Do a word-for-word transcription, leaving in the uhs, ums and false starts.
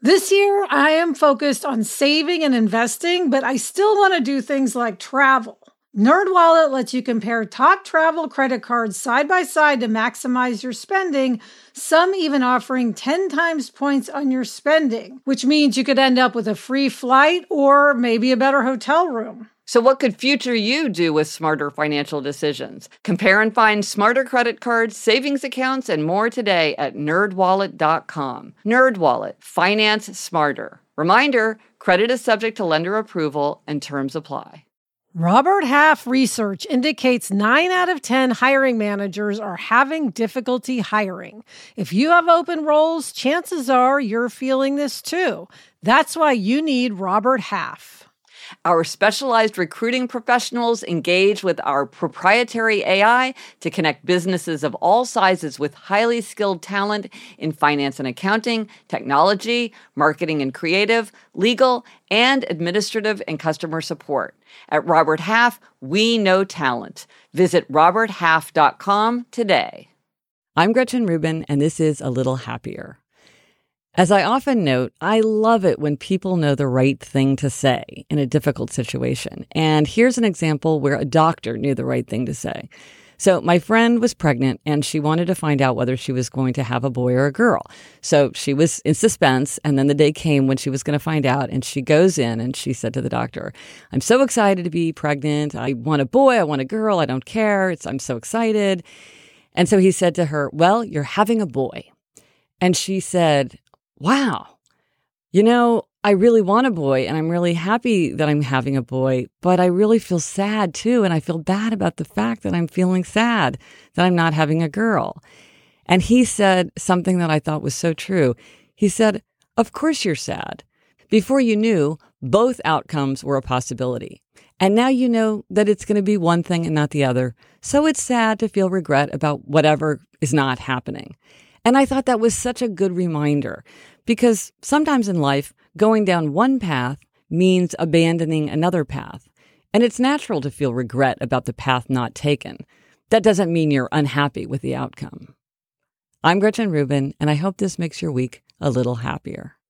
This year, I am focused on saving and investing, but I still want to do things like travel. NerdWallet lets you compare top travel credit cards side by side to maximize your spending, some even offering ten times points on your spending, which means you could end up with a free flight or maybe a better hotel room. So what could future you do with smarter financial decisions? Compare and find smarter credit cards, savings accounts, and more today at nerd wallet dot com. NerdWallet. Finance smarter. Reminder, credit is subject to lender approval and terms apply. Robert Half research indicates nine out of ten hiring managers are having difficulty hiring. If you have open roles, chances are you're feeling this too. That's why you need Robert Half. Our specialized recruiting professionals engage with our proprietary A I to connect businesses of all sizes with highly skilled talent in finance and accounting, technology, marketing and creative, legal, and administrative and customer support. At Robert Half, we know talent. Visit robert half dot com today. I'm Gretchen Rubin, and this is A Little Happier. As I often note, I love it when people know the right thing to say in a difficult situation. And here's an example where a doctor knew the right thing to say. So my friend was pregnant and she wanted to find out whether she was going to have a boy or a girl. So she was in suspense, and then the day came when she was going to find out, and she goes in and she said to the doctor, "I'm so excited to be pregnant. I want a boy, I want a girl, I don't care. It's, I'm so excited." And so he said to her, "Well, you're having a boy." And she said, "Wow, you know, I really want a boy, and I'm really happy that I'm having a boy, but I really feel sad too, and I feel bad about the fact that I'm feeling sad that I'm not having a girl." And he said something that I thought was so true. He said, "Of course you're sad. Before you knew, both outcomes were a possibility. And now you know that it's going to be one thing and not the other. So it's sad to feel regret about whatever is not happening." And I thought that was such a good reminder, because sometimes in life, going down one path means abandoning another path. And it's natural to feel regret about the path not taken. That doesn't mean you're unhappy with the outcome. I'm Gretchen Rubin, and I hope this makes your week a little happier.